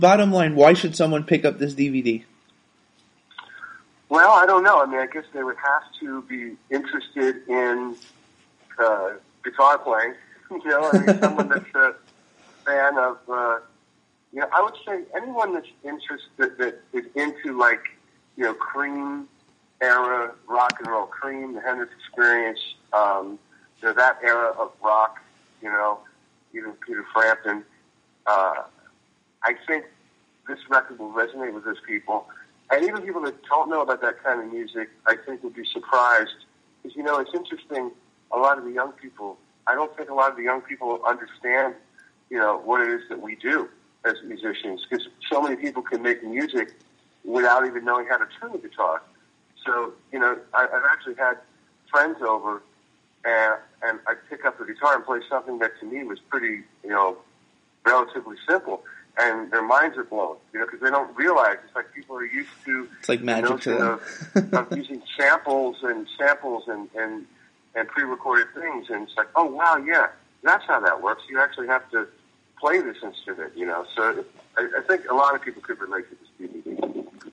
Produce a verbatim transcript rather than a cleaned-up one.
Bottom line, why should someone pick up this D V D? Well, I don't know. I mean, I guess they would have to be interested in uh, guitar playing. You know, I mean, someone that's a fan of, uh, you know, I would say anyone that's interested, that is into, like, you know, Cream era rock and roll, Cream, the Hendrix Experience, um, you know, that era of rock, you know, even Peter Frampton. Uh, I think this record will resonate with those people. And even people that don't know about that kind of music, I think would be surprised. Because, you know, it's interesting, a lot of the young people, I don't think a lot of the young people understand, you know, what it is that we do as musicians. Because so many people can make music without even knowing how to tune the guitar. So, you know, I, I've actually had friends over, and, and I'd pick up the guitar and play something that to me was pretty, you know, relatively simple. And their minds are blown, you know, because they don't realize. It's like people are used to it's like magic the notion of, of using samples and samples and, and, and pre-recorded things. And it's like, oh, wow, yeah, that's how that works. You actually have to play this instrument, you know. So I, I think a lot of people could relate to this D V D.